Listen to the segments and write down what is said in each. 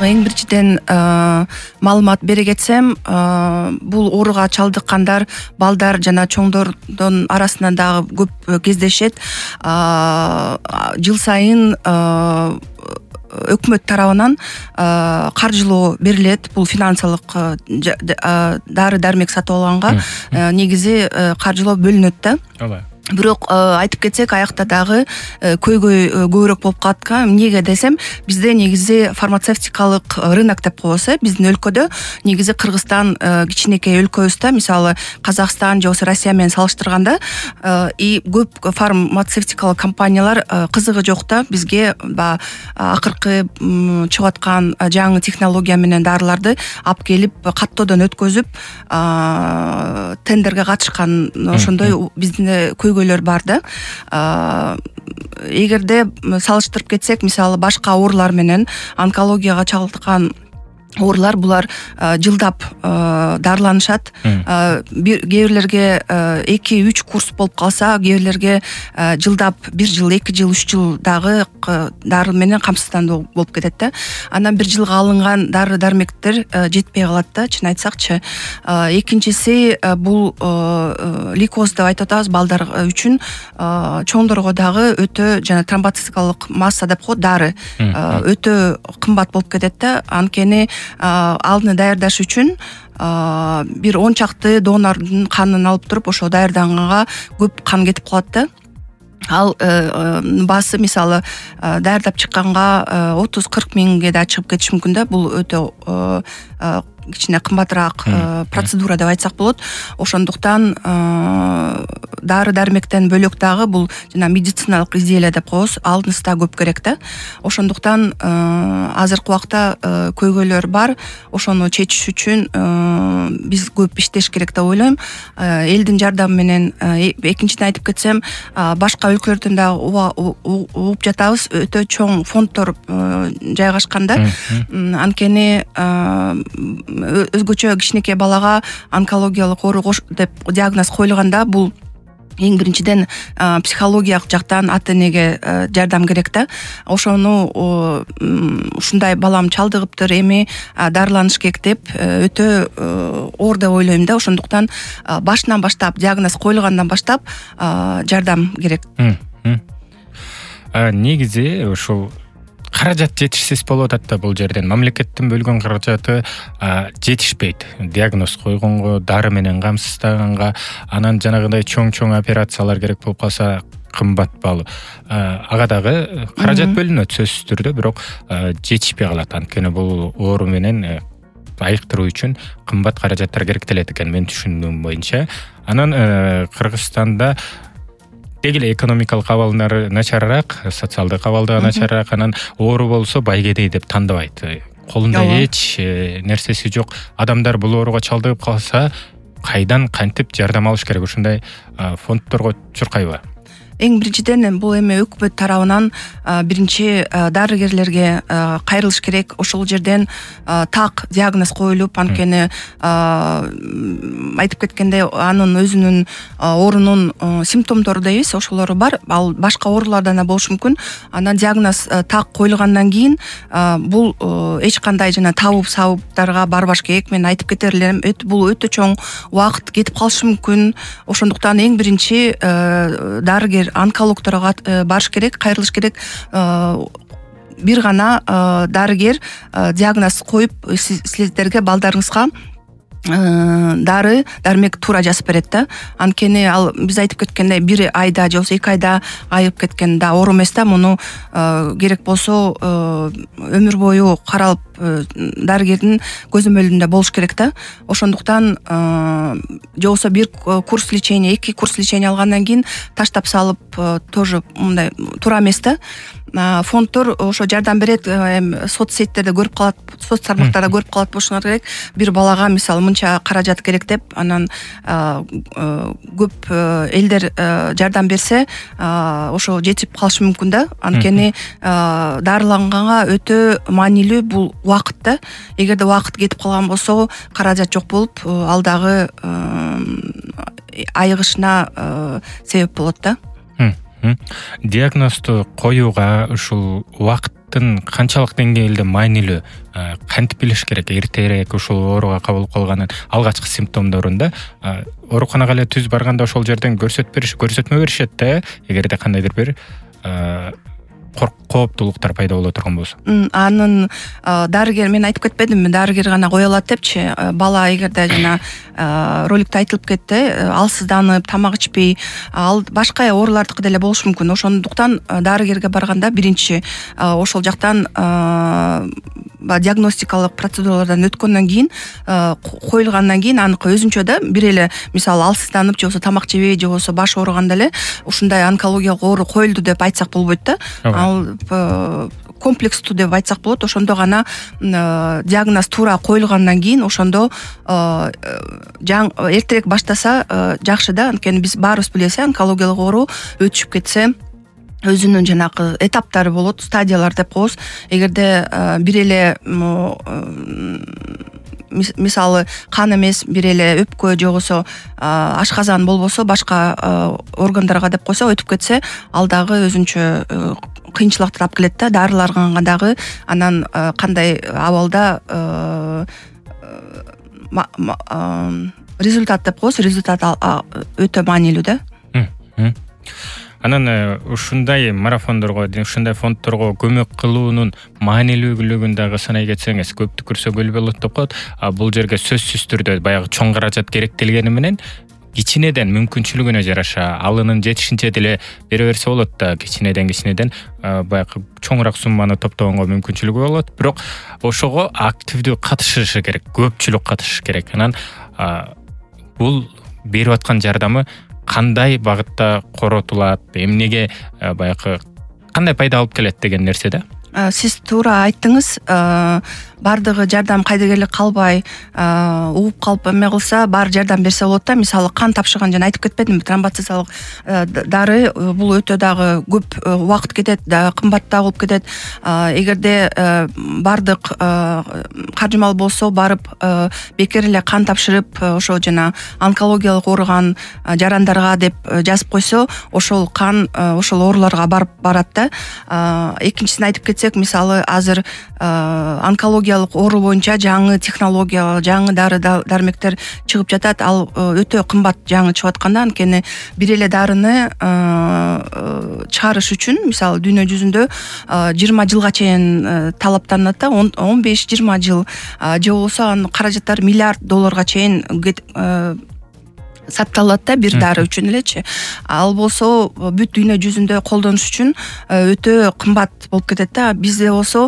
эң биринчиден маалымат бере кетсем, бул ооруга чалдыккандар балдар жана чоңдордун арасында дагы көп кездешет. Жыл сайын өкмөт тарабынан каржылоо берилет. Бул финансылык дары дармек сатып алганга негизи каржылоо бөлүнөт да. Бирок айтып кетсек, аякта дагы көйгөй көбүрөөк болуп калат. Эмнеге десем, бизде негизи фармацевтикалык рынок деп коебуз. Биздин өлкөдө негизи Кыргызстан кичинекей өлкөбүз да. Мисалы Казакстан же болбосо Россия менен салыштырганда көп фармацевтикалык компаниялар кызыгы жок да. Бизге акыркы чыгып аткан жаңы технология менен дарыларды алып келип каттоодон өткөзүп тендерге катышкан ошондой биздин көйгөйлөр бар да. Эгерде салыштырып кетсек, мисалы башка оорулар менен онкологияга чалдыккан оорулар булар жылдап дарыланышат. Кээ бирлерге 2-3 курс болуп калса, кээ бирлерге жылдап 1 жыл, 2 жыл, 3 жыл дагы дары менен камсыздандыруу болуп кетет да. Анан 1 жылга алынган дары дармектер жетпей калат да, чын айтсакчы. Экинчиси бул лейкоз деп айтып атабыз балдар үчүн, чоңдорго дагы өтө жана тромботцитикалык масса деп коет дары өтө кымбат болуп кетет да. Анткени алдыны даярдаш үчүн бир 10 чакты донордун канын алып туруп, ошо даярданганга көп кан кетип калат да. Ал баасы мисалы даярдап чыкканга 30-40 миңге да чыгып кетиши мүмкүн да. Бул өтө кичине кымбатыраак процедура деп айтсак болот. Ошондуктан дары дармектен бөлөк дагы бул жана медициналык изделия деп коебуз, алдыныста көп керек да. Ошондуктан азыркы убакта көйгөйлөр бар. Ошону чечиш үчүн биз көп иштеш керек деп ойлойм. Элдин жардамы менен, экинчиден айтып кетсем, башка өлкөлөрдөн да угуп жатабыз. Өтө чоң фонддор жайгашкан да. Анткени өзгөчө кичинекей балага онкологиялык оору деп диагноз коюлганда, бул эң биринчиден психологиялык жактан ата-энеге жардам керек да. Ошону ушундай балам чалдыгыптыр, эми дарыланыш керек деп өтө оор деп ойлойм да. Ошондуктан башынан баштап, диагноз коюлгандан баштап жардам керек. Негизи ушул каражат жетишсиз болуп атат да бул жерден. Мамлекеттин бөлгөн каражаты жетишпейт. Диагноз койгонго, дары менен камсыздаганга, анан жанагындай чоң операциялар керек болуп калса кымбат баалуу. Ага дагы каражат бөлүнөт сөзсүз түрдө, бирок жетишпей калат. Анткени бул оору менен айыктыруу үчүн кымбат каражаттар керектелет экен, мен түшүндүгүм боюнча. Анан Кыргызстанда дегеле экономикалык абалдары начарыраак, социалдык абалдыгы начарыраак, анан оору болсо байгедей деп тандабайт. Колунда эч нерсеси жок адамдар бул ооруга чалдыгып калса, кайдан кантип жардам алыш керек? Ушундай фонддорго чуркайбы? Эң биринчиден бул эми өкмөт тарабынан биринчи дарыгерлерге кайрылыш керек. Ошол жерден так диагноз коюлуп, анткени айтып кеткендей, анын өзүнүн оорунун симптомдору дейбиз, ошолору бар. Ал башка оорулардан да болушу мүмкүн. Анан диагноз так коюлгандан кийин бул эч кандай жана табып сабыптарга барбаш керек. Мен айтып кетер элем, бул өтө чоң убакыт кетип калышы мүмкүн. Ошондуктан эң биринчи дарыгер онкологторго барыш керек, кайрылыш керек. Бир гана дарыгер диагноз коюп, силерге балдарыңызга дары дармек туура жазып берет да. Анткени ал биз айтып кеткендей 1 айда же болбосо 2 айда айып кеткен да оору эмес да. Муну керек болсо өмүр бою каралып дарыгердин көзөмөлүндө болуш керек да. Ошондуктан же болбосо 1 курс лечения, 2 курс лечения алгандан кийин таштап салып тоже мындай туура эмес да. Фонддор ошо жардам берет, соцсеттерде көрүп калат, соц тармактарда көрүп калат болушуңар керек. Бир балага мисалы мынча каражат керек деп, анан көп элдер жардам берсе, ошо жетип калышы мүмкүн да. Анткени дарыланганга өтө маанилүү бул убакыт да. Эгерде убакыт кетип калган болсо, каражат жок болуп, ал дагы айыгышына себеп болот да. Диагнозду коюуга ушул убакыт жактын канчалык деңгээлде маанилүү, кантип билиш керек эртерээк ушул ооруга кабылып калганын алгачкы симптомдорунда ооруканага эле түз барганда ошол жерден көрсөтмө беришет да, эгерде кандайдыр бир кооптулуктар пайда боло турган болсо. Анын дарыгер, мен айтып кетпедимби, дарыгер гана кое алат депчи. Бала эгерде жана роликте айтылып кетти, алсызданып, тамак ичпей, ал башка оорулардыкы деле болушу мүмкүн. Ошондуктан дарыгерге барганда биринчи ошол жактан диагностикалык процедуралардан өткөндөн кийин, коюлгандан кийин анык өзүнчө да бир эле мисалы алсызданып же болбосо тамак жебей же болбосо баш ооруганда эле ушундай онкологиялык оору коюлду деп айтсак болбойт да. Ал комплекстүү деп айтсак болот. Ошондо гана диагноз туура коюлгандан кийин ошондо эртерээк баштаса жакшы да. Анткени биз баарыбыз билебиз, онкологиялык оору өтүшүп кетсе өзүнүн жанагы этаптары болот, стадиялар деп коебуз. Эгерде бир эле мисалы кан эмес, бир эле өпкө же болбосо ашказан болбосо башка органдарга деп койсо өтүп кетсе, ал дагы өзүнчө кыйынчылыктар алып келет да. Дарыларга дагы анан кандай абалда результат деп коебуз, результат өтө маанилүү да. Анан ушундай марафондорго, ушундай фонддорго көмөк кылуунун маанилүүлүгүн дагы санай кетсеңиз, көптү көрсө көл болот деп коет. Бул жерге сөзсүз түрдө баягы чоң каражат керектелгени менен кичинеден мүмкүнчүлүгүнө жараша алынын жетишинче деле бере берсе болот да. Кичинеден баягы чоңураак сумманы топтогонго мүмкүнчүлүгү болот. Бирок ошого активдүү катышышы керек, көпчүлүк катышышы керек. Анан бул берип аткан жардамы кандай багытта коротулат, эмнеге баягы кандай пайда алып келет деген нерсе да. Сиз туура айттыңыз. Бардыгы жардам кайдыгерлик калбай, угуп калып эме кылса, баары жардам берсе болот да. Мисалы кан тапшырган, жана айтып кетпедимби, тромбоциталык дары бул өтө дагы көп убакыт кетет, кымбат да болуп кетет. Эгерде бардык каржымал болсо, барып бекер эле кан тапшырып, ошо жана онкологиялык ооруган жарандарга деп жазып койсо, ошол кан ошол ооруларга барат да. Экинчисин айтып кетсек, мисалы азыр онкологиялык оору боюнча жаңы технология, жаңы дары-дармектер чыгып жатат. Ал өтө кымбат жаңы чыгып атканда, анткени бир эле дарыны чыгарыш үчүн мисалы дүйнө жүзүндө 20 жылга чейин талаптанат да. 15-20 жыл же болбосо анын каражаттары миллиард долларга чейин сатталат да, бир дары үчүн элечи. Ал болсо бүт дүйнө жүзүндө колдонуш үчүн өтө кымбат болуп кетет да. Бизде болсо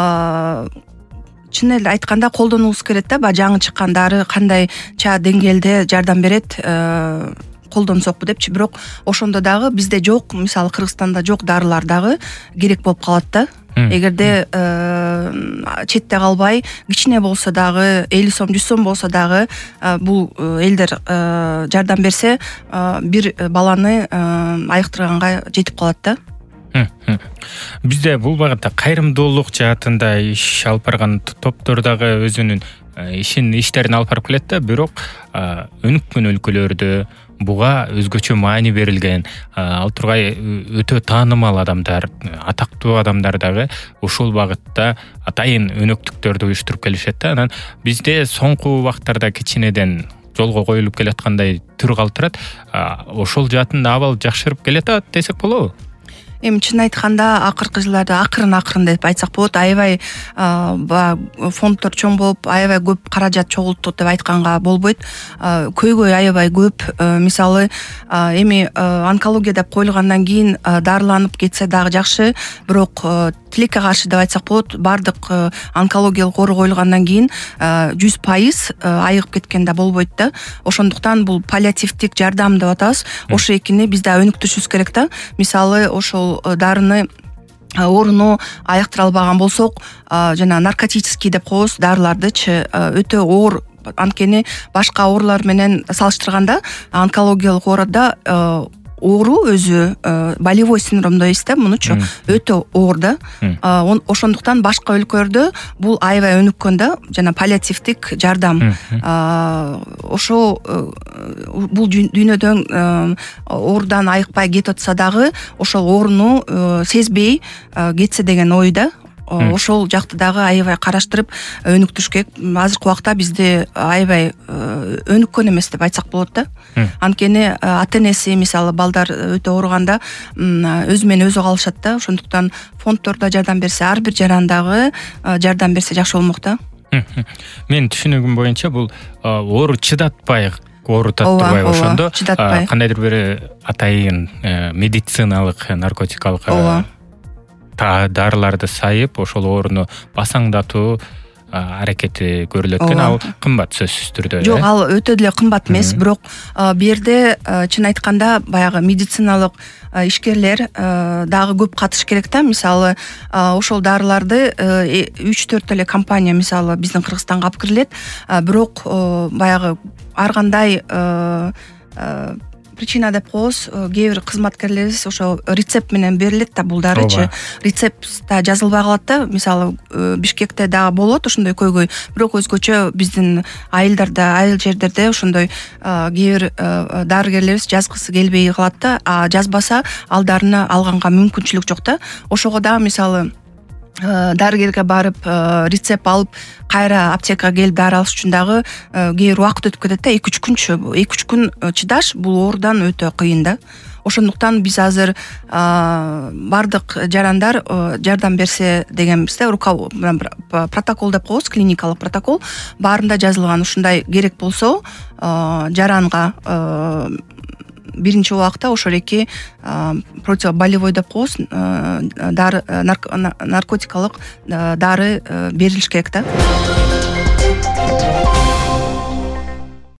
чын эле айтканда колдонуубуз керек да. Жаңы чыккан дары кандайча деңгээлде жардам берет, колдонсокпу депчи. Бирок ошондо дагы бизде жок, мисалы Кыргызстанда жок дарылар дагы керек болуп калат да. Эгерде четте калбай, кичине болсо дагы 50 сом, 100 сом болсо дагы бул элдер жардам берсе, бир баланы айыктырганга жетип калат да. Бизде бул багытта кайрымдуулук жаатында иш алып барган топтор дагы өзүнүн иштерин алып барып келет да. Бирок өнүккөн өлкөлөрдө буга өзгөчө маани берилген, ал тургай өтө таанымал адамдар, атактуу адамдар дагы ушул багытта атайын өнөктүктөрдү уюштуруп келишет да. Анан бизде соңку убактарда кичинеден жолго коюлуп келаткандай түр калтырат. Ошол жаатында абал жакшырып келет десек болобу? Эми чын айтканда акыркы жылдарда акырын деп айтсак болот. Аябай фонддор чоң болуп, аябай көп каражат чогулту деп айтканга болбойт. Көйгөй аябай көп. Мисалы эми онкология деп коюлгандан кийин дарыланып кетсе дагы жакшы, бирок тилекке каршы деп айтсак болот. Бардык онкологиялык оору коюлгандан кийин 100% айыгып кеткен да болбойт да. Ошондуктан бул паллиативдик жардам деп атабыз. Ошо экини биз да өнүктүрүшүбүз керек да. Мисалы ошол дарыны ооруну айыктыра албаган болсок, жана наркотический деп коебуз дарылардычы, өтө оор. Анткени башка оорулар менен салыштырганда онкологиялык ооруда оору өзү болевой синдром дейбиз да, мунучу өтө оор да. Ошондуктан башка өлкөлөрдө бул аябай өнүккөн да, жана паллиативдик жардам. Ошо бул дүйнөдөн оорудан айыкпай кетип атса дагы, ошол ооруну сезбей кетсе деген ой да. ошол жакты дагы аябай караштырып өнүктүрүш керек. Азыркы убакта бизде аябай өнүккөн эмес деп айтсак болот да. Анткени ата энеси мисалы балдар өтө ооруганда өзү менен өзү калышат да. Ошондуктан фонддор да жардам берсе, ар бир жарандагы жардам берсе жакшы болмок да. Менин түшүнүгүм боюнча бул оору чыдатпай оорутат турбайбы ошондо кандайдыр бир атайын медициналык наркотикалык дарыларды сайып ошол ооруну басаңдатуу аракети көрүлөт экен. Ал кымбат сөзсүз түрдө. Жок, ал өтө деле кымбат эмес, бирок бу жерде чын айтканда баягы медициналык ишкерлер дагы көп катыш керек да. Мисалы ошол дарыларды 3-4 эле компания мисалы биздин Кыргызстанга алып кирилет, бирок баягы ар кандай причина деп коебуз, кээ бир кызматкерлерибиз ошо рецепт менен берилет да бул дарычы. Рецептта жазылбай калат да. Мисалы Бишкекте дагы болот ошондой көйгөй, бирок өзгөчө биздин айылдарда, айыл жерлерде ошондой кээ бир дарыгерлерибиз жазгысы келбей калат да, жазбаса ал дарыны алганга мүмкүнчүлүк жок да. Ошого дагы мисалы дарыгерге барып рецепт алып кайра аптекага келип дары алыш үчүн дагы кээ бир убакыт өтүп кетет да. 2-3 күн чыдаш бул оорудан өтө кыйын да. Ошондуктан биз азыр бардык жарандар жардам берсе дегенбиз да. Протокол деп коебуз, клиникалык протокол баарында жазылган. Ушундай керек болсо жаранга биринчи убакта ошол эки противоболевой деп коебуз, дары наркотикалык дары берилиш керек да.